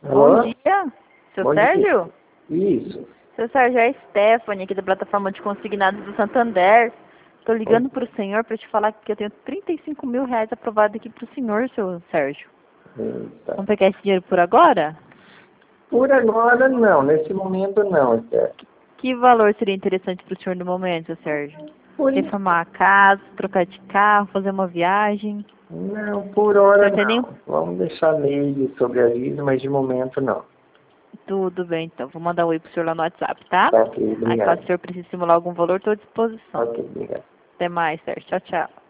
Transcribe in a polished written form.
Alô? Bom dia, seu Bom Sérgio? dia. Isso. Seu Sérgio, é a Stephanie aqui da plataforma de consignados do Santander. Estou ligando para o senhor para te falar que eu tenho 35 mil reais aprovado aqui para o senhor, seu Sérgio. Eita. Vamos pegar esse dinheiro por agora? Por agora não, nesse momento não, Esther. Que valor seria interessante para o senhor no momento, seu Sérgio? Por isso, Reformar a casa, trocar de carro, fazer uma viagem? não, por hora Não tem nem... não. Vamos deixar meio sobre aviso, mas de momento não. Tudo bem, então. Vou mandar um oi pro senhor lá no WhatsApp, tá? Tá ok, Aí, caso obrigado. o senhor precise simular algum valor, estou à disposição. Ok, obrigado. Até mais, Sérgio. Tchau, tchau.